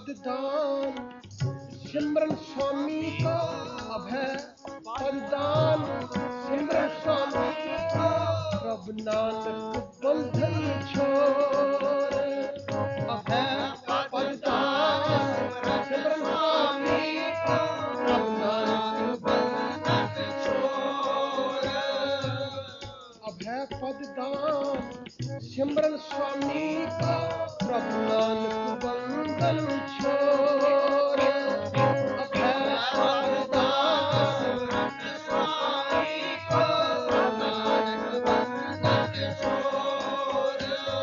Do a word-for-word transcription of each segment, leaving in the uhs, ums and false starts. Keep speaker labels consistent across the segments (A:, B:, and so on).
A: दान सिमरन स्वामी का अभय पददान सिमरन स्वामी का प्रभ नानक बंधन छोड़ अभय पददान सिमरन स्वामी का प्रभ नानक बंधन छोड़ अभय पददान सिमरन स्वामी का प्रभु नानक बंधन छोड़ अभय पददान स्वामी का प्रभु नानक बंधन छोड़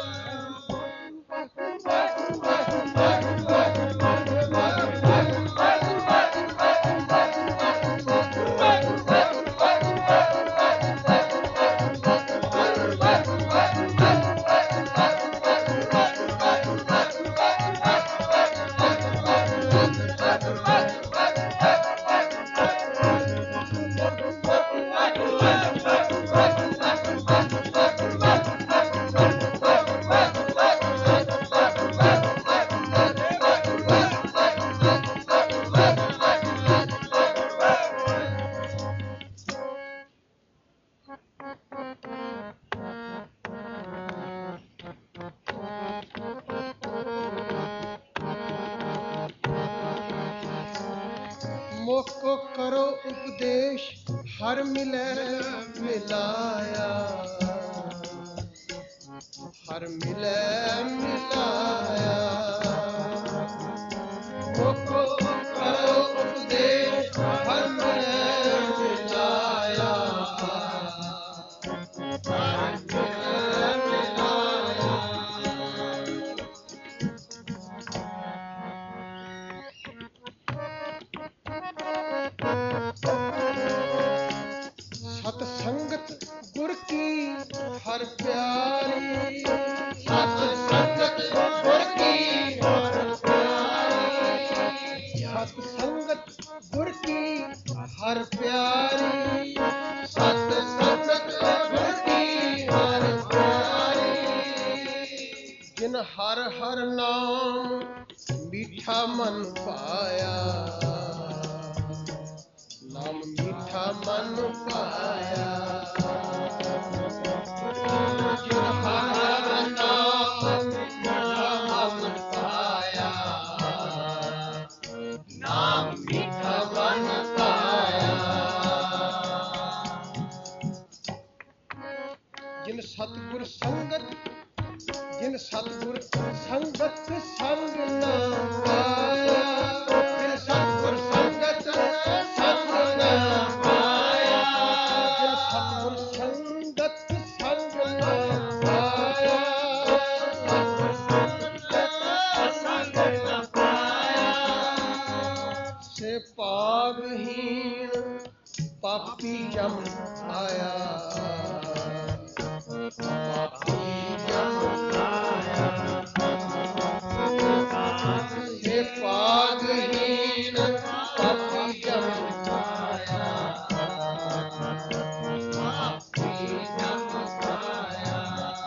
A: मोको करो उपदेश हर मिले मिलाया हर मिले मिलाया मोको करो उपदेश हर मिले मिलाया हर मिले मिलाया सत संगत गुर की हर प्यारी सत संगत गुर की हर प्यारी सत संगत गुर की हर प्यारी सत संगत गुर की हर प्यारी जिन हर हर नाम मीठा मन पाया नाम मीठा मन पाया जिन हर नाम मीठा मन पाया नाम मीठा मन पाया जिन सतगुर संगत जिन सतगुर संगत संग न पाया जिन सतगुर संगत संग न पाया जिन सतगुर संगत संग न पाया संग न पाया से पापहीन पापी जम आया पापी जम आया से पापहीन पापी जम आया पापी जम आया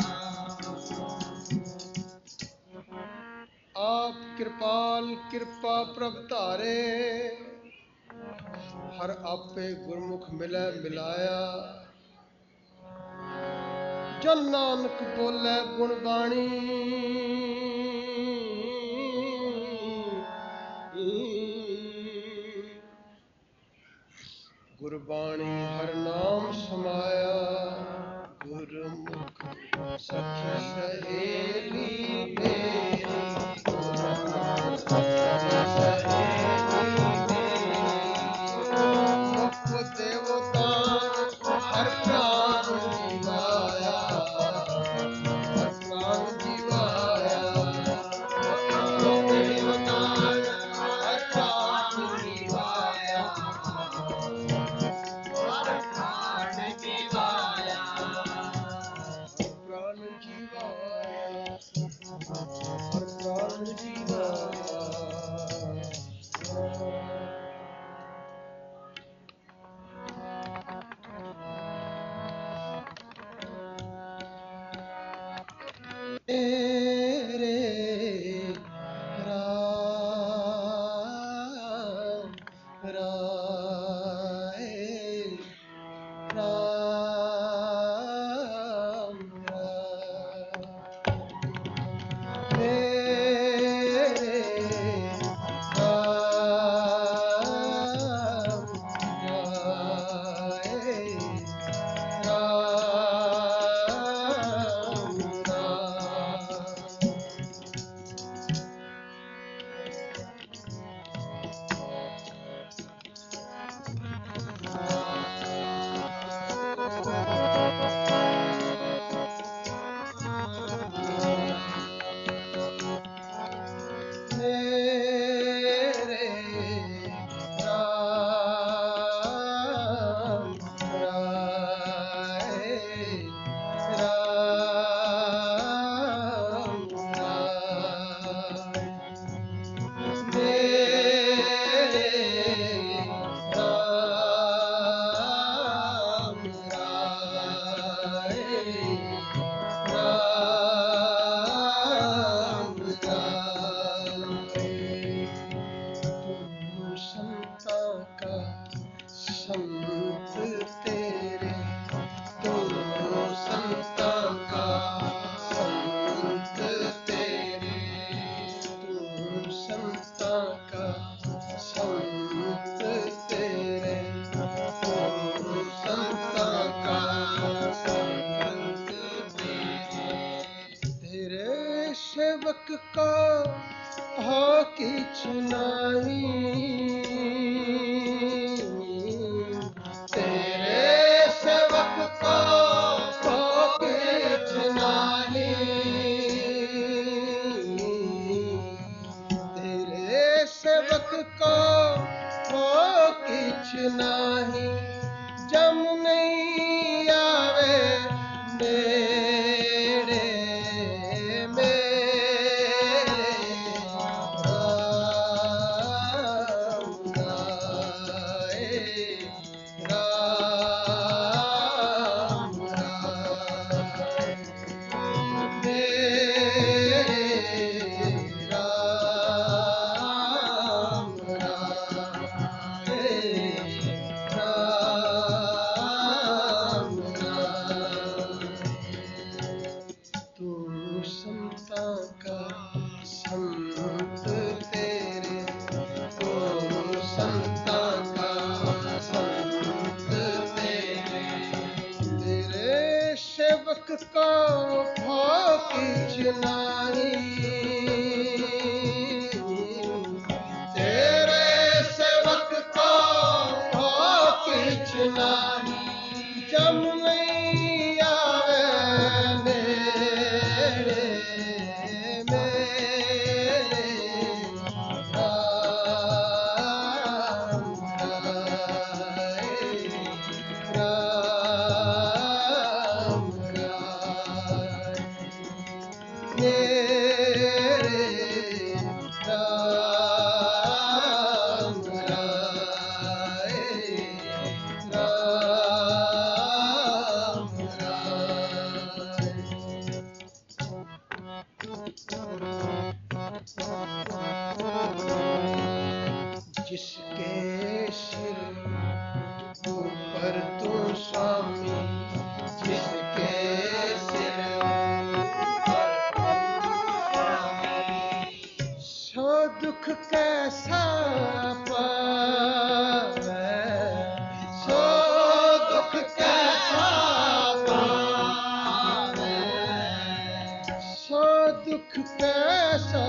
A: आप कृपाल कृपा प्रभ धारे हर आपे गुरमुख मिलै मिलाया जन नानक बोले गुण बाणी गुरबाणी हर नाम समाया गुरमुख सखी सहेली मेरी गुरमुख सखी सहेली मुख देवता हर प्राण जीवाया हर प्राण जीवाया मुख देवता हर प्राण जीवाया सेवक का हो किछ नहीं, तेरे सेवक का हो किछ नहीं, तेरे सेवक का हो किछ नहीं, जम नहीं आवे नेड़े का भाव किछ नहीं, तेरे सेवक का भाव किछ नहीं, जम नहीं आवे नेड़े मेरे राम जिसके सिर ऊपर तू स्वामी, जिसके सिर ऊपर तू स्वामी, सो दुख कैसा पावे, सो दुख कैसा पावे, सो दुख कैसा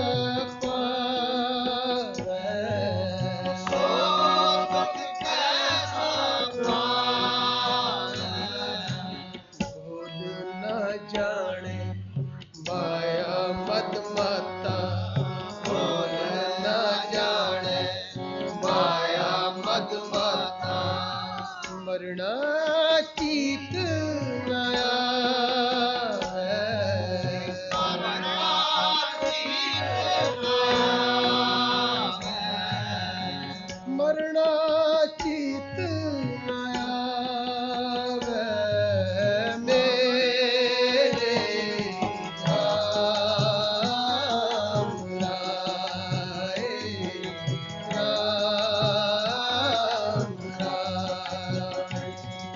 A: मरना चीत नया है, मरना चीत नया है, मरना चीत नया है, मेरे राम राय राम राय।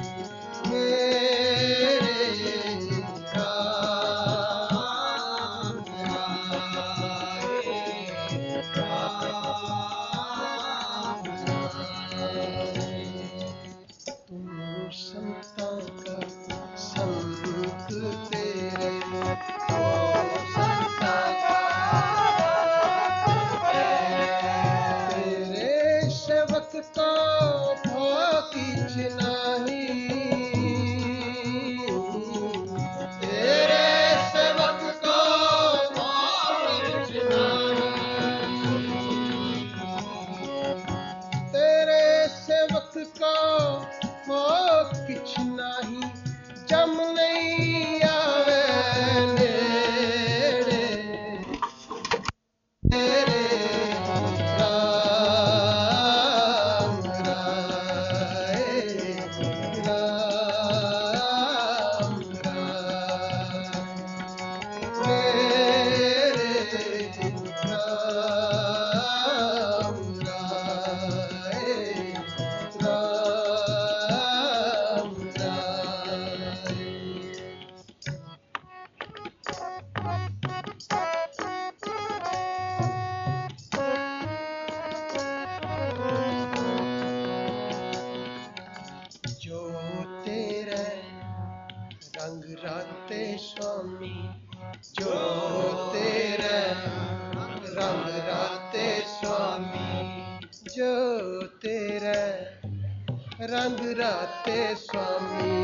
A: स्वामी जो तेरे रंग राते स्वामी जो तेरे रंग राते स्वामी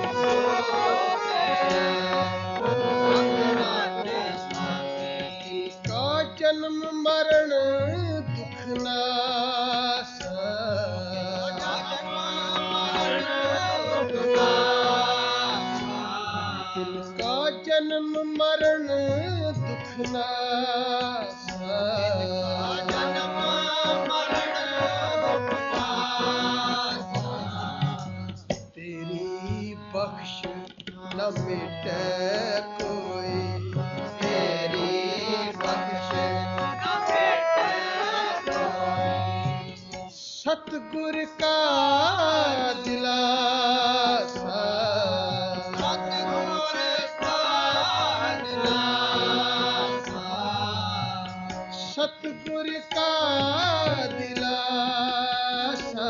A: इनका जन्म मरण दुख नासा इनका जन्म मरण दुख नासा बख्श न मिटे कोई तेरी बख्श न मिटे कोई सतगुर का दिलासा सतगुर का दिलासा सतगुर का दिलासा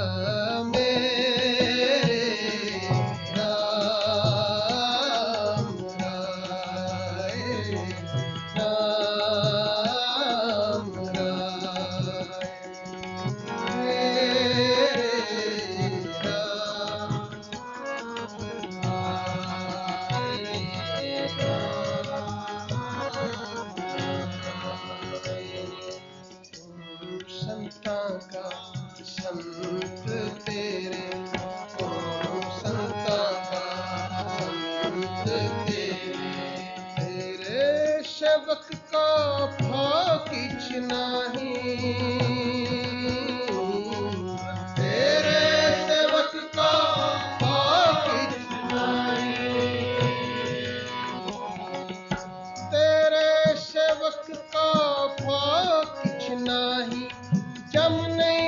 A: संत तेरे ओम संता का संत तेरे तेरे सेवक का फाकिच नहीं तेरे सेवक का फाकिच नहीं तेरे सेवक का फाकिच नहीं जम नहीं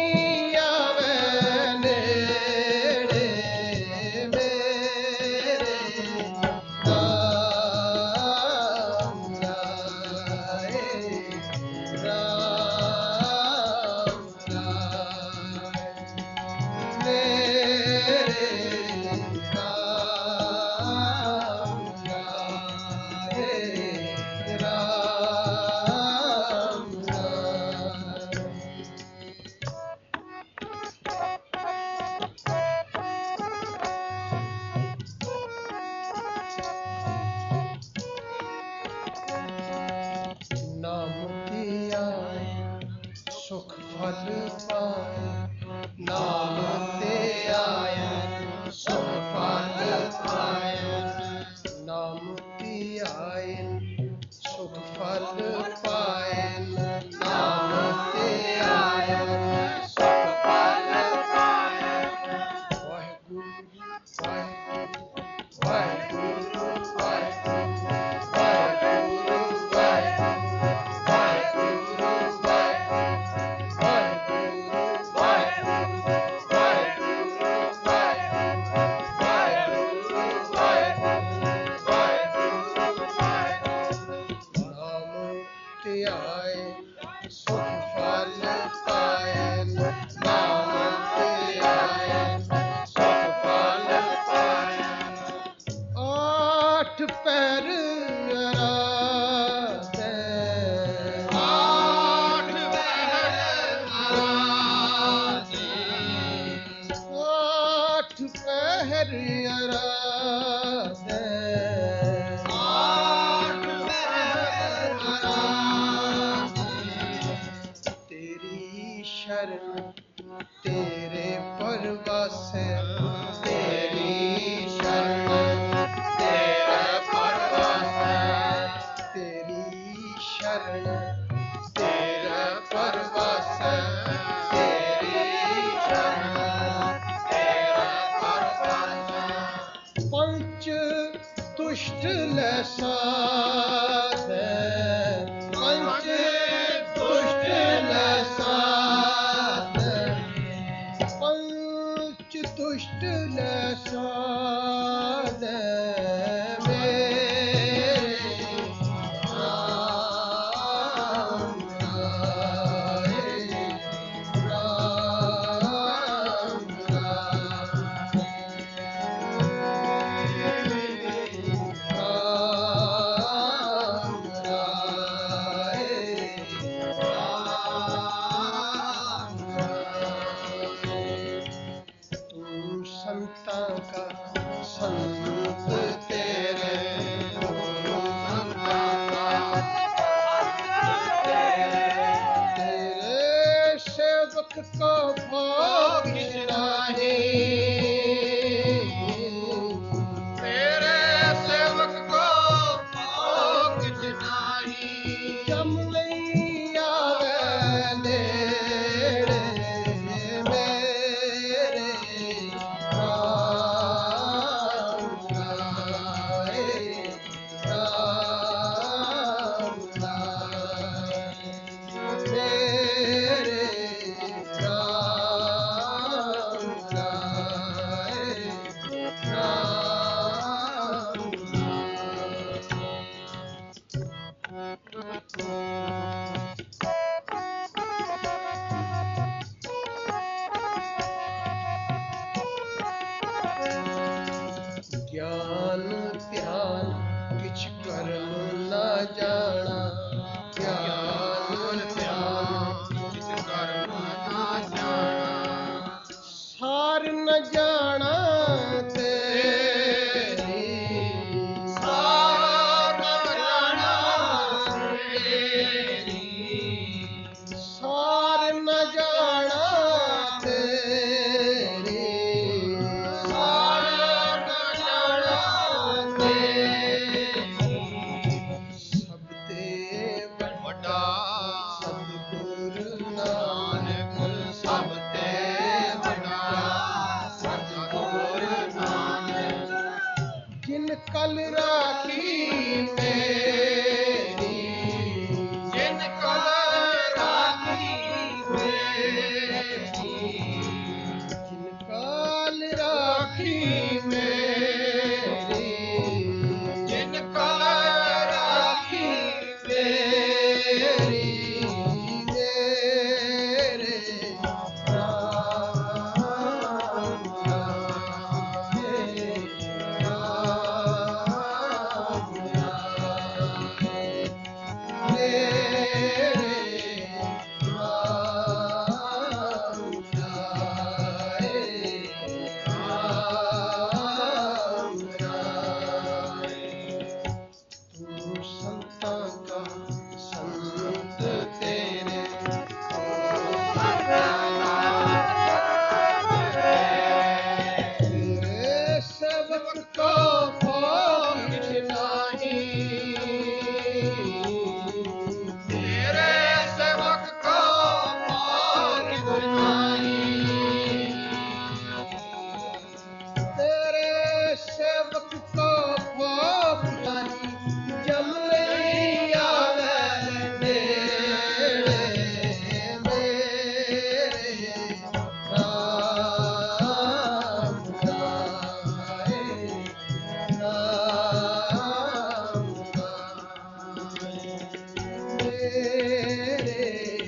A: सुख फल पाए नाम ते आए सुख फल पाए नाम ते आए सुख फल पाए नाम ते आए सुख फल पाए वाहिगुरु वाहिगुरु वाहिगुरु वाहिगुरु पैर अराधे आठ पैर अराधे आठ पैर अराधे आठ पैर अराधे तेरी शरण तेरे परवासे तेरी शरण तेरा परवास तेरी शरण तेरा परवास पंच दुष्ट लसाधे पंच दुष्ट लसाधे पंच दुष्ट सेवक को भोग नहीं, तेरे सेवक को भोग नहीं, जम नहीं आवे नेड़े मेरे राम राय राम राय मेरे राम राय ज्ञान ध्यान किछ कर्म न जाना, ज्ञान ध्यान किछ कर्म न जाना, सार न जाना तेरी, सार न जाना तेरी, सार न जाना तेरी, सार न जाना तेरी, सभ ते ਵੱਡਾ ਸਤਿਗੁਰ ਨਾਨਕ, ਸਭ ਤੇ ਵੱਡਾ ਸਤਿਗੁਰ ਨਾਨਕ, ਜਿਨ ਕਲ ਰਾਖੀ ਮੇਰੀ, ਜਿਨ ਕਲ ਰਾਖੀ ਮੇਰੀ, ਜਿਨ ਕਲ ਰਾਖੀ ਮੇਰੀ, ਜਿਨ ਕਲ ਰਾਖੀ ਮੇਰੀ, ਮੇਰੇ ਰਾਮ ਰਾਏ ਰਾਮ ਰਾਏ ਮੇਰੇ ਰਾਮ ਰਾਏ ਰਾਮ ਰਾਏ। ਤੂੰ ਸੰਤਾਂ ਕਾ ਸੰਤ ਤੇਰੇ, तेरे सेवक को भोग नहीं, तेरे सेवक को भोग नहीं, तेरे सेवक को भोग नहीं, जम नहीं आवे नेड़े मेरे राम राय राम राय मेरे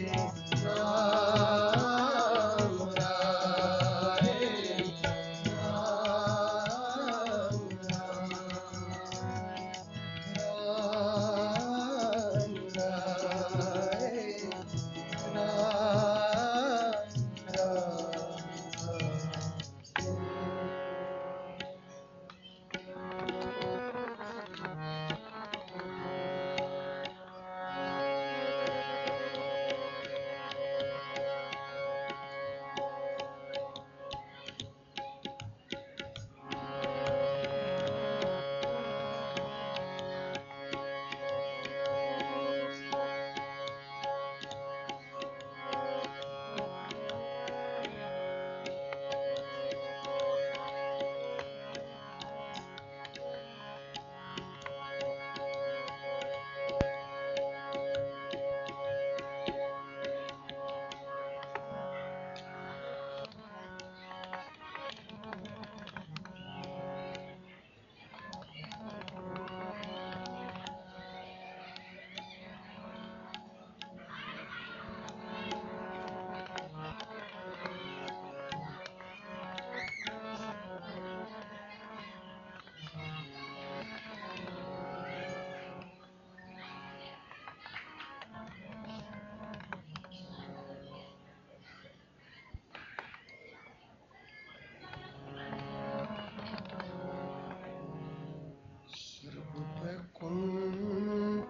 A: राम राय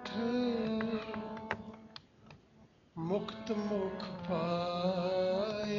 A: मुक्त मुख पाए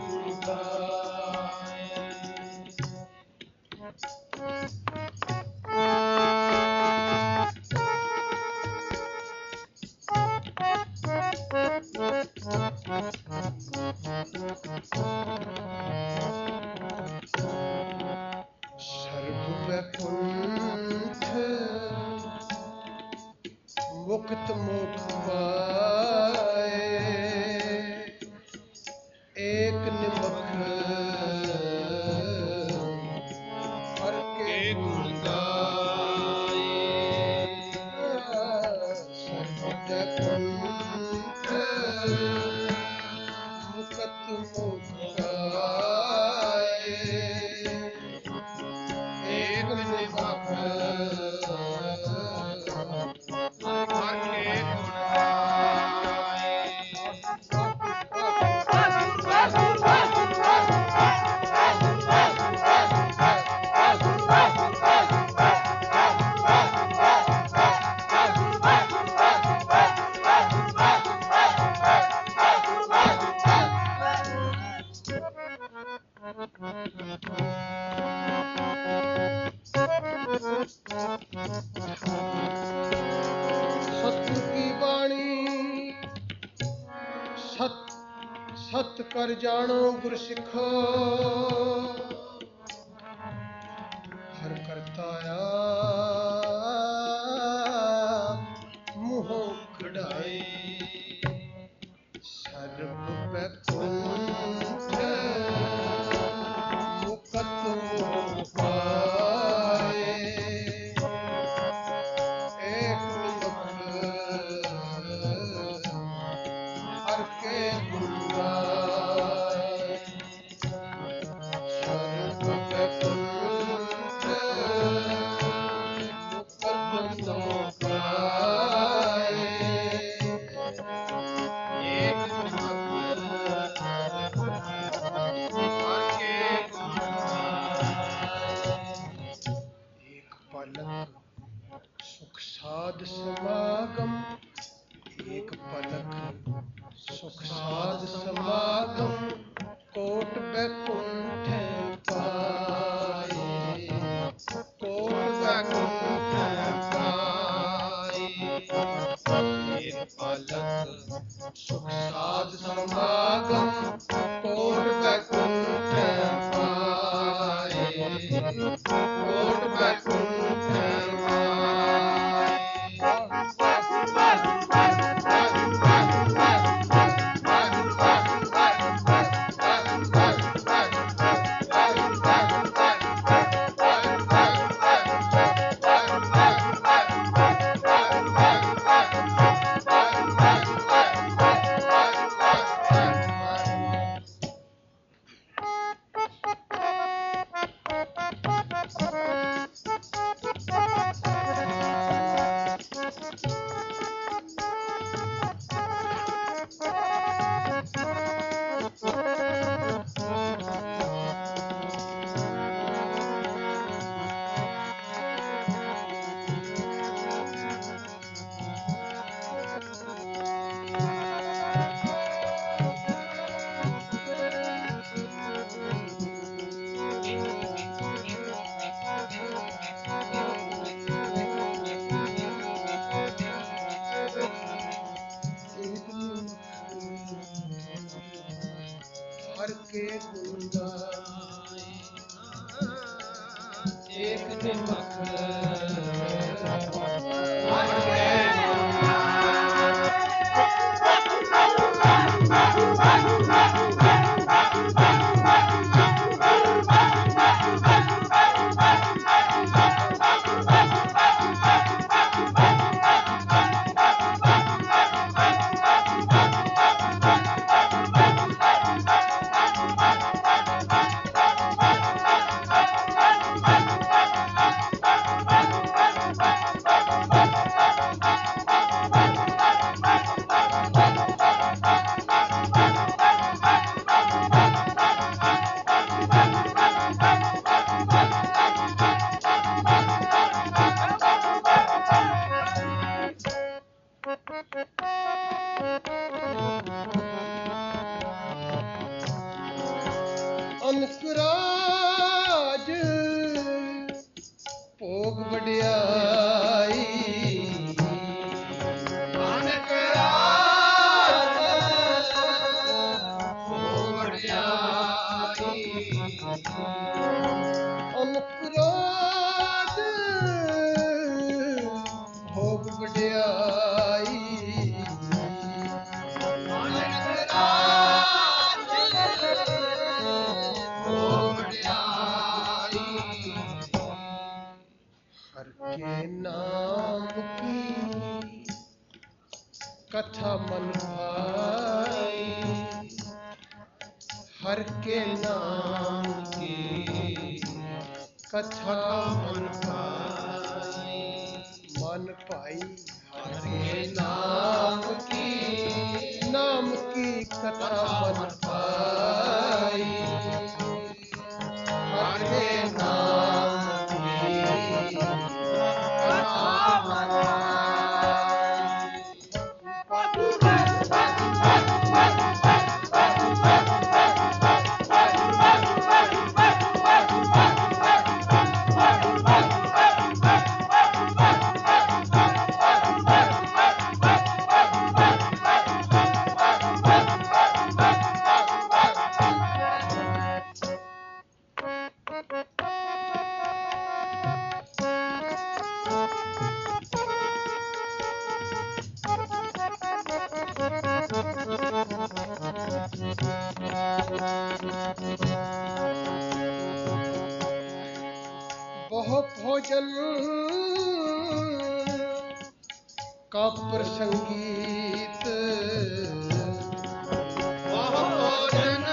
A: ਮੁਕਤ ਮੁਖ ਪਾਏ ਏਕ ਨਿਮਖ ਹਰ ਕੇ ਗੁਣ ਗਾਏ ਸਰਬਤ ਪੰਥ ਮੁਕਤ ਮੁਖ ਪਾਏ ਏਕ ਨਿਮਖ ਸਤਿਗੁਰ ਕੀ ਬਾਣੀ ਸਤ ਸਤ ਕਰ ਜਾਣੋ ਗੁਰ ਸਿੱਖੋ ਹਰ ਕਰਤਾ ਆ ਮੂੰਹੋਂ ਕਢਾਏ ਸਰਬ ਬੈਕੁੰਠ ਮੁਕਤ ਮੁਖ ਪਾਏ ਏਕ ਨਿਮਖ ਹਰ ਕੇ ਗੁਣ ਗਾਏ ਸਰਬ ਬੈਕੁੰਠ ਮੁਕਤ ਮੁਖ ਪਾਏ ਏਕ ਨਿਮਖ ਹਰ ਕੇ ਗੁਣ ਗਾਏ ਏਕ ਪਲਕ ਸੁਖ ਸਾਧ ਸਮਾਗਮ ਏਕ ਪਲਕ ਸੁਖ ਸਾਧ ਸਮਾਗਮ ਕੋਟ ਬੈਕੁੰਠ ਪਾਏ ਕੋਟ ਬੈਕੁੰਠ ਪਾਏ ਏਕ ਪਲਕ ਸੁਖ ਸਾਧ ਸਮਾਗਮ ਕੋਟ ਬੈਕੁੰਠ ਪਾਏ ਕੋਟ ਬੈਕੁੰਠ हर के गुण गाए एक निमख हर के अनकराज भोग वड्याई अनकराज भोग वड्याई अनकराज भोग वड्याई हर के नाम की कथा मन भाई हर के नाम की कथा मन भाई मन भाई हर के नाम की नाम की कथा मन भाई हर के नाम की कथा मन बहु भोजन का प्रसंगीत बहु भोजन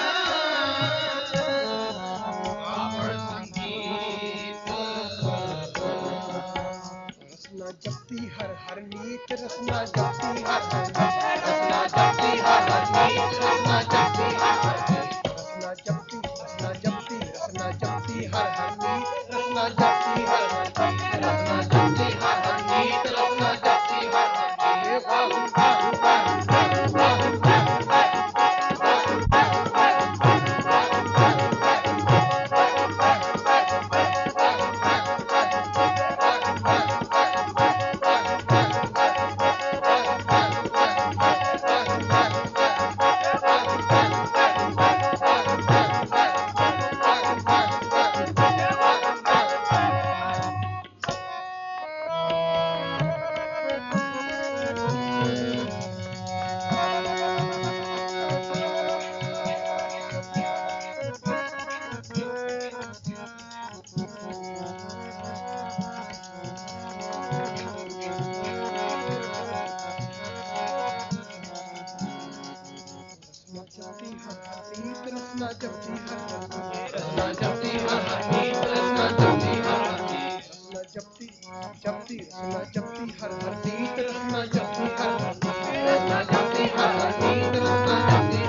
A: का प्रसंगीत रसना जपती हर हर नीत रसना जपती हर रसना जपती हर हर नीत रसना जपती हर रसना जपती रसना जपती रसना जपती हर हर नीत रसना जपती हर रसना जपती हर हर नीत रसना जपती हर हे बाहु बाहु बाहु बाहु बाहु रसना जपती हर रसना जपती हर नीत रसना जपती हर रसना जपती जपती रसना जपती हर हर नीत रसना जपती हर रसना जपती हर हर नीत रसना जपती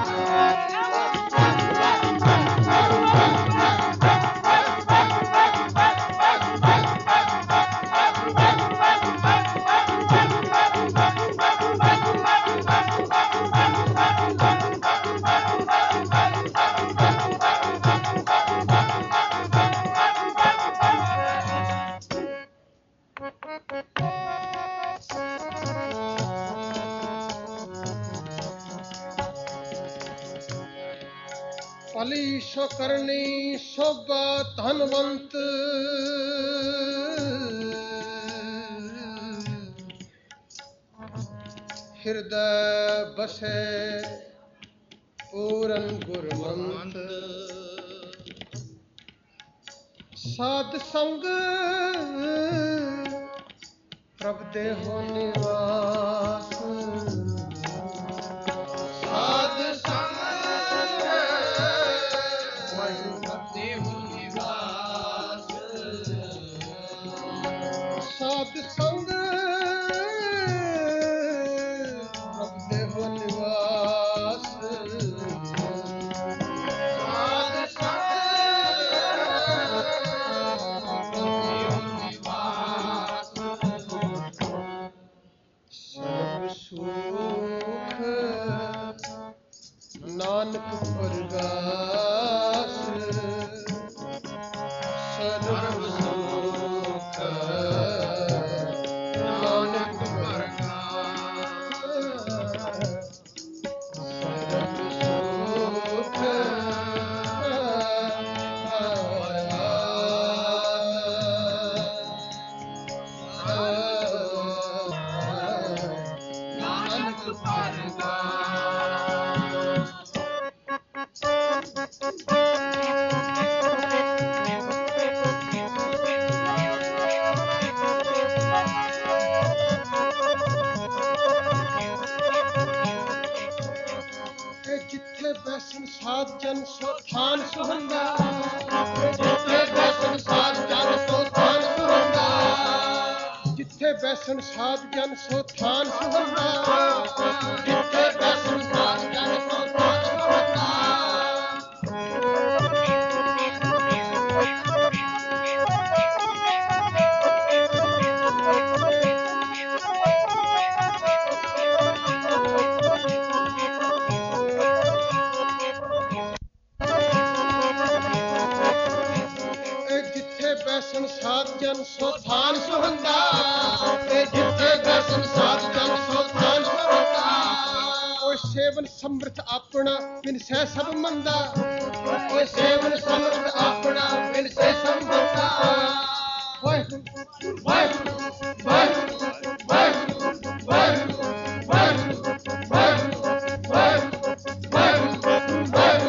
A: पली सो करनी शोभा धनवंत हृदय बसे पूरन गुरमंत साध संग प्रभ देहो निवास साध संग देहो निवास साध संग प्रभ देहो निवास साध संग ਸੋ ਥਾਨ ਸੁਹੰਦਾ, ਜਿੱਥੇ ਬੈਸਣ ਸਾਧ ਜਨ ਸੋ ਥਾਨ ਸੁਹੰਦਾ, ਜਿੱਥੇ ਬੈਸਣ ਸਾਧ ਜਨ ਸੋ ਥਾਨ ਸੁਹੰਦਾ, ਜਿੱਥੇ ਬੈਸਣ ਸਾਧ ਜਨ ਸੋ ਥਾਨ ਸੁਹੰਦਾ। ਬੈਸਣ ਸਾਧ ਜਨ ਸੋ ਥਾਨ ਸੁਹੰਦਾ, ਤੇ ਜਿੱਥੇ ਬੈਸਣ ਸਾਧ ਜਨ ਸੋ ਥਾਨ ਸੁਹੰਦਾ। ਓਏ ਸੇਵਨ ਸਮਰਥ ਆਪਣਾ ਬਿਨ ਸਹਿ ਸਭ ਮੰਦਾ, ਓਏ ਸੇਵਨ ਸਮਰਥ ਆਪਣਾ ਬਿਨ ਸਹਿ ਸਭ ਮੰਦਾ। ਵਾਹਿਗੁਰੂ ਵਾਹਿਗੁਰੂ ਵਾਹਿਗੁਰੂ ਵਾਹਿਗੁਰੂ ਵਾਹਿਗੁਰੂ ਵਾਹਿਗੁਰੂ ਵਾਹਿਗੁਰੂ ਵਾਹਿਗੁਰੂ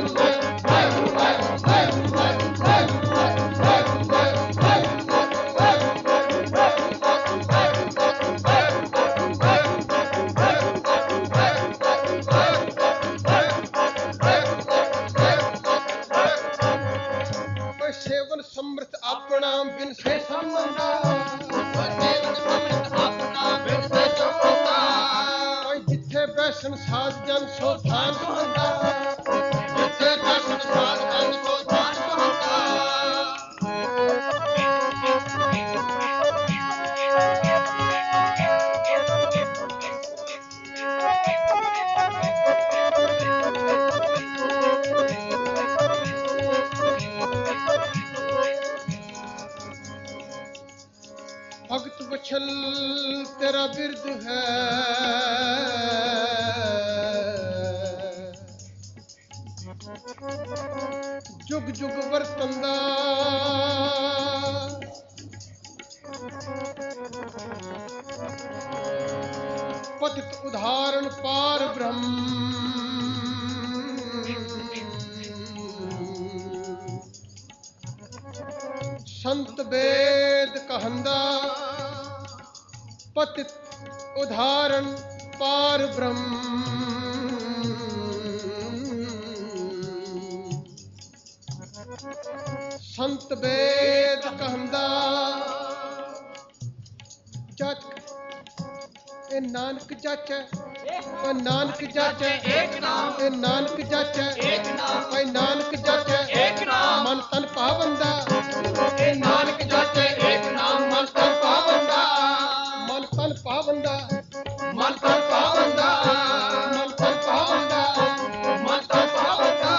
A: ਸਮਰਥ ਆਪਣਾ ਬਿਨ ਸੇ ਸੰਬੰਧਾ, ਸੇਵਨ ਸਮਰਥ ਆਪਣਾ ਬਿਨ ਸੇ ਸੰਬੰਧਾ। ਓਏ ਜਿੱਥੇ ਬੈਸਣ ਸਾਧ ਜਨ ਸੋ ਥਾਨ ਸੁਹੰਦਾ, ਜਿੱਥੇ ਬੈਸਣ ਸਾਧ ਜਨ ਸੋ ਥਾਨ ਸੁਹੰਦਾ। ਭਗਤ ਵਛਲ ਤੇਰਾ ਬਿਰਦ ਹੈ, ਜੁਗ ਜੁਗ ਵਰਤੰਦਾ। ਪਤਿਤ ਉਦਾਹਰਣ ਪਾਰ ਬ੍ਰਹਮ, ਸੰਤ ਵੇਦ ਕਹੰਦਾ। ਪਤਿਤ ਉਦਾਹਰਣ ਪਾਰ ਬ੍ਰਹਮ, ਸੰਤ ਵੇਦ ਕਹੰਦਾ। ਜਾਚ ਇਹ ਨਾਨਕ ਜਾਚੈ, ਇਹ ਨਾਨਕ ਜਾਚੈ ਏਕ ਨਾਮ, ਇਹ ਨਾਨਕ ਜਾਚੈ ਏਕ ਨਾਮ, ਇਹ ਨਾਨਕ ਜਾਚੈ ਏਕ ਨਾਮ। ਮਨ ਤਨ ਪਾਵੰਦਾ, ਇਹ ਨਾਨਕ ਜਾਚੈ ਏਕ ਨਾਮ। ਮਨ ਤਨ ਪਾਵੰਦਾ, ਮਨ ਤਨ ਪਾਵੰਦਾ, ਮਨ ਤਨ ਪਾਵੰਦਾ, ਮਨ ਤਨ ਪਾਵੰਦਾ, ਮਨ ਤਨ ਪਾਵੰਦਾ।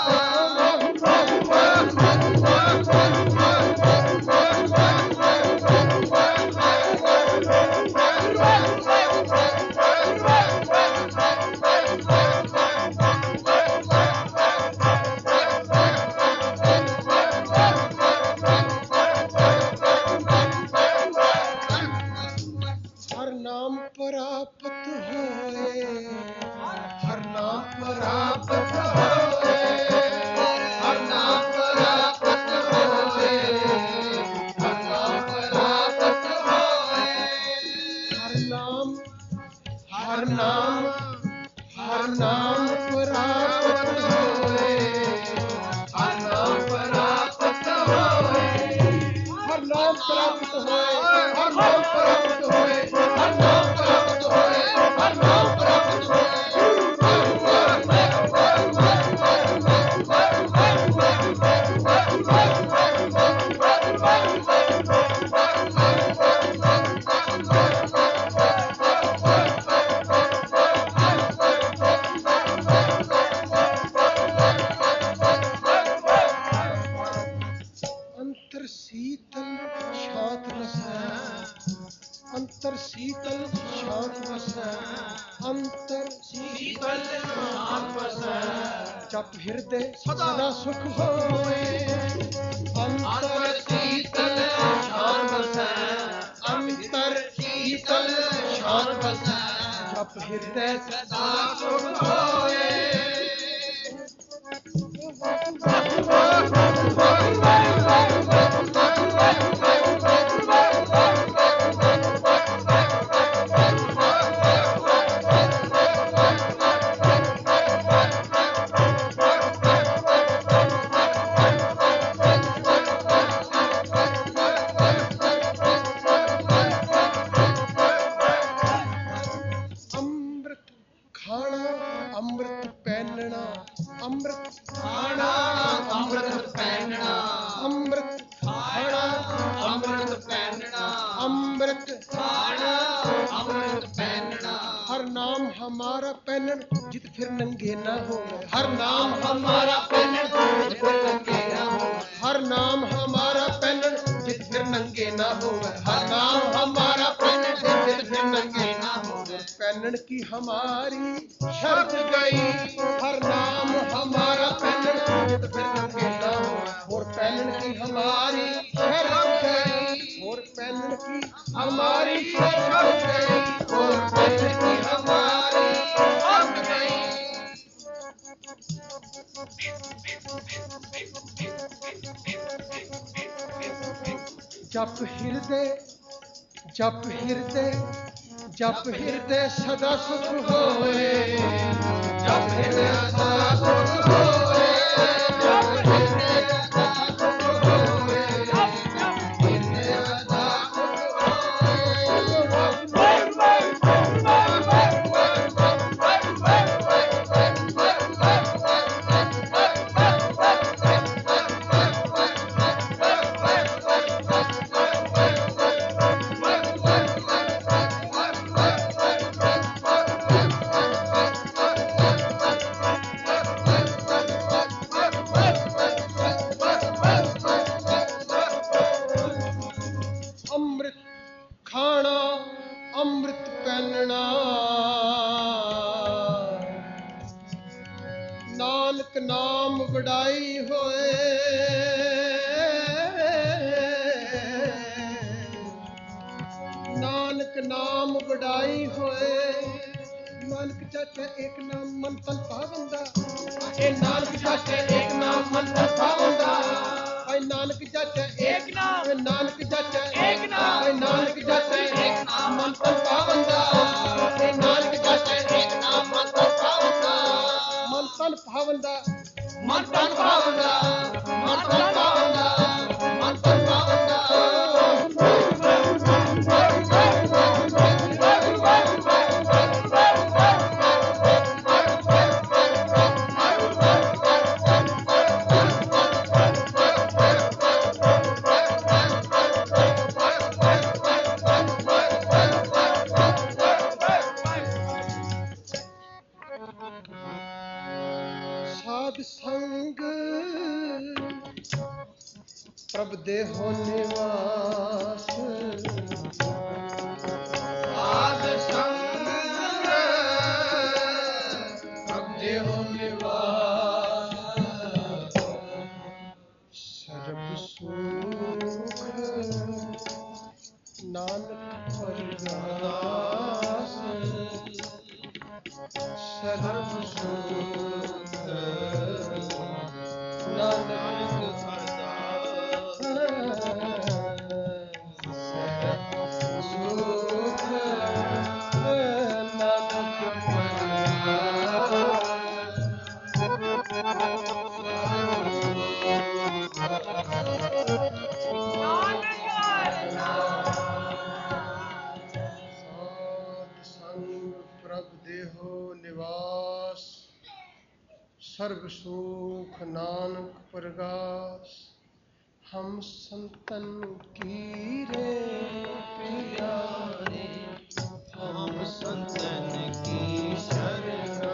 A: ਹਰ ਨਾਮ ਪ੍ਰਾਪਤ ਹੋਏ, ਹਰ ਨਾਮ ਪ੍ਰਾਪਤ ਹੋਏ, ਹਰ ਨਾਮ ਪ੍ਰਾਪਤ ਹੋਏ, ਹਰ ਨਾਮ ਪ੍ਰਾਪਤ ਹੋਏ। ਹਰ ਨਾਮ ਹਰ ਨਾਮ ਹਰ ਨਾਮ ਪ੍ਰਾਪਤ ਹੋਏ, ਹਰ ਨਾਮ ਪ੍ਰਾਪਤ ਹੋਏ, ਹਰ ਨਾਮ ਪ੍ਰਾਪਤ ਹੋਏ, ਹਰ ਨਾਮ ਪ੍ਰਾਪਤ ਹੋਏ, ਹਰ ਨਾਮ ਪ੍ਰਾਪਤ ਹੋਏ, ਹਰ ਨਾਮ ਪ੍ਰਾਪਤ ਹੋਏ। ਅੰਤਰ ਸੀਤਲ ਸ਼ਾਂਤ ਰਸੈ, ਅੰਤਰ ਸੀਤਲ ਸ਼ਾਂਤ ਵਸੈ, ਅੰਤਰ ਸੀਤਲ ਸ਼ਾਂਤ ਵਸੈ। ਜਪ ਹਿਰਦੇ ਸਦਾ ਸੁਖ ਹੋਏ, ਅੰਤਰ ਸੀਤਲ ਸ਼ਾਂਤ ਵਸੈ, ਅੰਤਰ ਸੀਤਲ ਸ਼ਾਂਤ ਵਸੈ। ਜਪ ਹਿਰਦੇ ਸਦਾ ਸੁਖ ਹੋਏ। पैनन जित फिर नंगे ना हो। हर नाम हमारा पैनन जित फिर नंगे ना हो। हर नाम हमारा पैनन जित फिर नंगे ना हो। हर नाम हमारा पैनन जित फिर नंगे ना हो। पैनन की हमारी शर्त गई। हर नाम हमारा पैनन जित फिर नंगे ना हो। और पैनन की हमारी शर्त गई। और पैनन की हमारी शर्त गई। और पैनन की हमारी शर्त गई। जप हृदय जप हृदय जप हृदय सदा सुख होए। जप हृदय सदा सुख होए। जप हृदय सदा सुख होए। जप हृदय सदा सुख खाना अमृत पैनना। नानक नाम वडाई होए। नानक नाम वडाई होए। नानक चाचा एक नाम मन तन पावंदा। ए नानक चाचा एक नाम मन तन पावंदा। ऐ नानक चाचा एक नाम। ऐ नानक चाचा एक नाम। ऐ नानक चाचा एक नाम मन तन पावंदा। ऐ नानक चाचा एक नाम मन तन पावंदा। मन तन पावंदा। मन तन पावंदा। मन तन पावंदा। मन तन पावंदा। साध संग प्रभ देहो निवास। साध संग प्रभ देहो निवास। सर्ब सुख नानक परदास। सर्ब सुख नानक परदास। सर्ब सुख नानक देहो निवास। सर्व सुख नानक परगास। हम संतन की रे प्यारे। हम संतन की शरणा।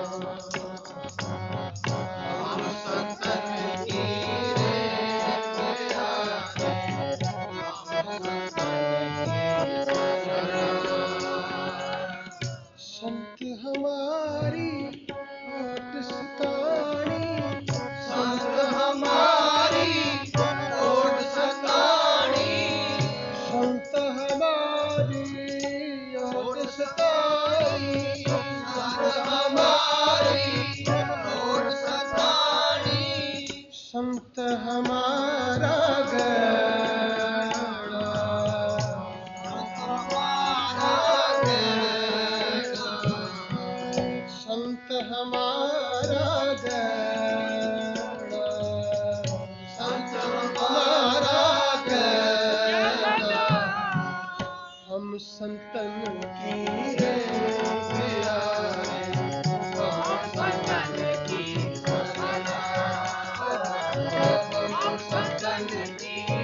A: हम संतन की रे प्यारे। हम संतन की शरणा। संत हमारी ओट सतानी। संत हमारी ओट सतानी। संत हमारी ओट सतानी। संत हमारी ओट सतानी। संत हमारा संत हमारा गैड़ा। संत हमारा गैड़ा। हम संतन की रे प्यारे। हम संतन की शरणा। हम संतन की